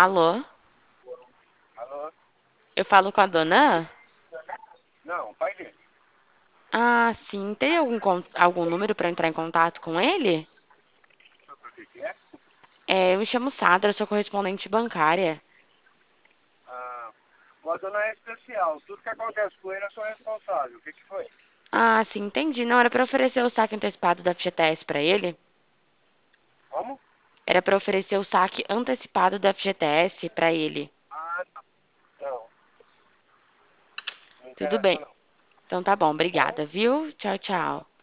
Alô? Alô? Eu falo com a dona? Não, pai dele. Ah, sim. Tem algum número para entrar em contato com ele? Sabe o que é? Eu me chamo Sandra, eu sou correspondente bancária. Ah, o Adão não é especial. Tudo que acontece com ele eu sou responsável. O que foi? Ah, sim, entendi. Não, era para oferecer o saque antecipado da FGTS para ele? Como? Era para oferecer o saque antecipado da FGTS para ele. Ah, não. Não Tudo interessa bem. não. Então tá bom, Tá bom? obrigada, viu? Tchau, tchau.